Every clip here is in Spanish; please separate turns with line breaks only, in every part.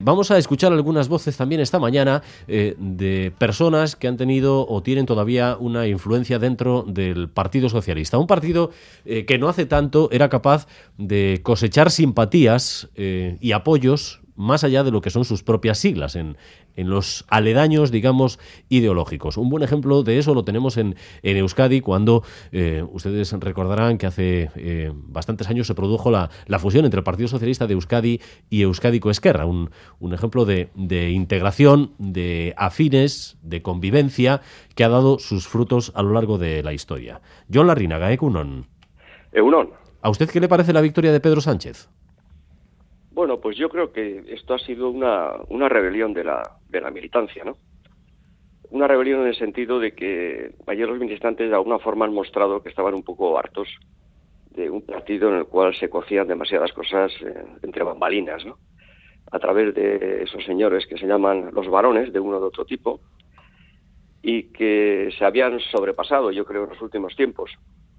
Vamos a escuchar algunas voces también esta mañana de personas que han tenido o tienen todavía una influencia dentro del Partido Socialista. Un partido que no hace tanto era capaz de cosechar simpatías y apoyos más allá de lo que son sus propias siglas, en los aledaños, digamos, ideológicos. Un buen ejemplo de eso lo tenemos en Euskadi, cuando ustedes recordarán que hace bastantes años se produjo la fusión entre el Partido Socialista de Euskadi y Euskadiko Ezkerra, un ejemplo de integración, de afines, de convivencia, que ha dado sus frutos a lo largo de la historia. Jon Larrinaga, egunon.
Egunon.
¿A usted qué le parece la victoria de Pedro Sánchez?
Bueno, pues yo creo que esto ha sido una rebelión de la militancia, ¿no? Una rebelión en el sentido de que ayer los militantes de alguna forma han mostrado que estaban un poco hartos de un partido en el cual se cocían demasiadas cosas entre bambalinas, ¿no? A través de esos señores que se llaman los varones, de uno o de otro tipo, y que se habían sobrepasado, yo creo, en los últimos tiempos,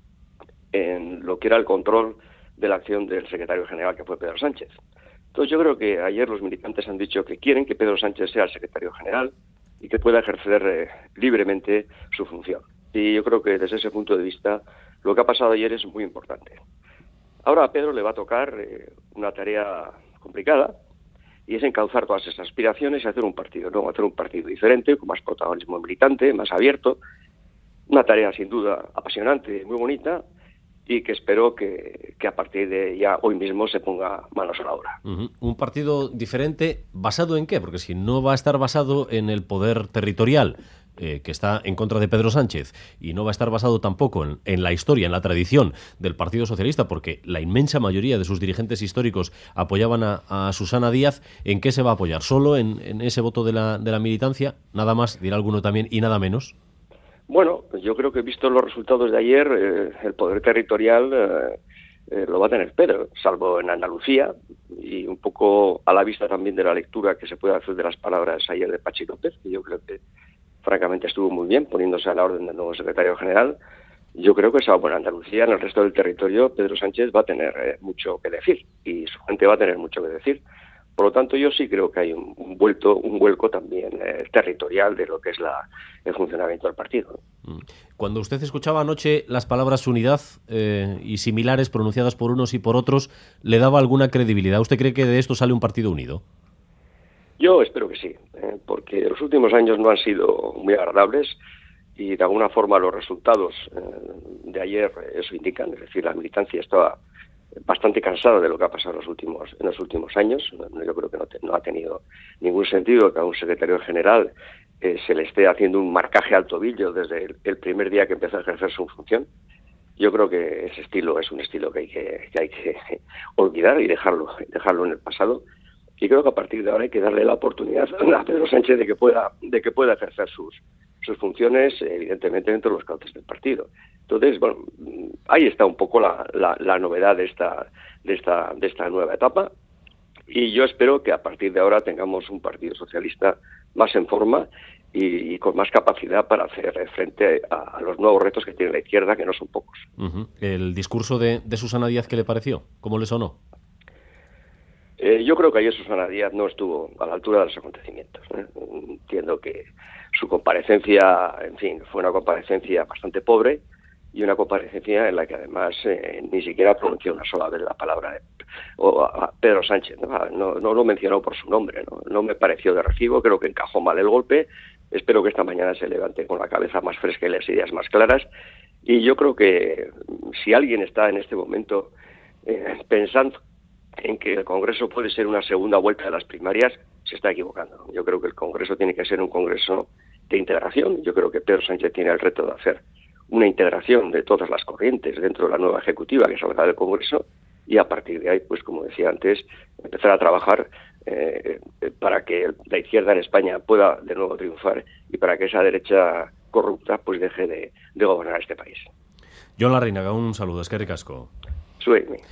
en lo que era el control de la acción del secretario general, que fue Pedro Sánchez. Entonces yo creo que ayer los militantes han dicho que quieren que Pedro Sánchez sea el secretario general y que pueda ejercer libremente su función. Y yo creo que desde ese punto de vista lo que ha pasado ayer es muy importante. Ahora a Pedro le va a tocar una tarea complicada, y es encauzar todas esas aspiraciones y hacer un partido, ¿no? Hacer un partido diferente, con más protagonismo militante, más abierto. Una tarea sin duda apasionante, muy bonita, y que espero que a partir de ya hoy mismo se ponga manos a la obra.
Un partido diferente, ¿basado en qué? Porque si no va a estar basado en el poder territorial, que está en contra de Pedro Sánchez, y no va a estar basado tampoco en la historia, en la tradición del Partido Socialista, porque la inmensa mayoría de sus dirigentes históricos apoyaban a Susana Díaz, ¿en qué se va a apoyar? ¿Solo en ese voto de la militancia? ¿Nada más, dirá alguno también, y nada menos?
Bueno, yo creo que visto los resultados de ayer, el poder territorial lo va a tener Pedro, salvo en Andalucía, y un poco a la vista también de la lectura que se puede hacer de las palabras ayer de Pachi López, que yo creo que francamente estuvo muy bien poniéndose a la orden del nuevo secretario general. Yo creo que salvo en Andalucía, en el resto del territorio, Pedro Sánchez va a tener mucho que decir, y su gente va a tener mucho que decir. Por lo tanto, yo sí creo que hay un vuelco también territorial de lo que es el funcionamiento del partido.
Cuando usted escuchaba anoche las palabras unidad y similares pronunciadas por unos y por otros, ¿le daba alguna credibilidad? ¿Usted cree que de esto sale un partido unido?
Yo espero que sí, porque los últimos años no han sido muy agradables y de alguna forma los resultados de ayer eso indican. Es decir, la militancia estaba bastante cansada de lo que ha pasado en los últimos años. Yo creo que no ha tenido ningún sentido que a un secretario general se le esté haciendo un marcaje al tobillo desde el primer día que empezó a ejercer su función. Yo creo que ese estilo es un estilo que hay que olvidar y dejarlo en el pasado. Y creo que a partir de ahora hay que darle la oportunidad a Pedro Sánchez de que pueda ejercer sus funciones, evidentemente dentro de los cauces del partido. Entonces, bueno, ahí está un poco la novedad de esta nueva etapa, y yo espero que a partir de ahora tengamos un Partido Socialista más en forma y con más capacidad para hacer frente a los nuevos retos que tiene la izquierda, que no son pocos.
¿El discurso de Susana Díaz qué le pareció? ¿Cómo le sonó?
Yo creo que ayer Susana Díaz no estuvo a la altura de los acontecimientos. Entiendo que su comparecencia, en fin, fue una comparecencia bastante pobre y una comparecencia en la que además ni siquiera pronunció una sola vez la palabra a Pedro Sánchez. No lo mencionó por su nombre. No me pareció de recibo, creo que encajó mal el golpe. Espero que esta mañana se levante con la cabeza más fresca y las ideas más claras. Y yo creo que si alguien está en este momento pensando en que el Congreso puede ser una segunda vuelta de las primarias, se está equivocando. Yo creo que el Congreso tiene que ser un Congreso de integración. Yo creo que Pedro Sánchez tiene el reto de hacer una integración de todas las corrientes dentro de la nueva ejecutiva que salga del Congreso, y a partir de ahí, pues como decía antes, empezar a trabajar para que la izquierda en España pueda de nuevo triunfar y para que esa derecha corrupta pues deje de gobernar este país.
Jon Larrinaga, un saludo, eskerrik asko.
Zuei.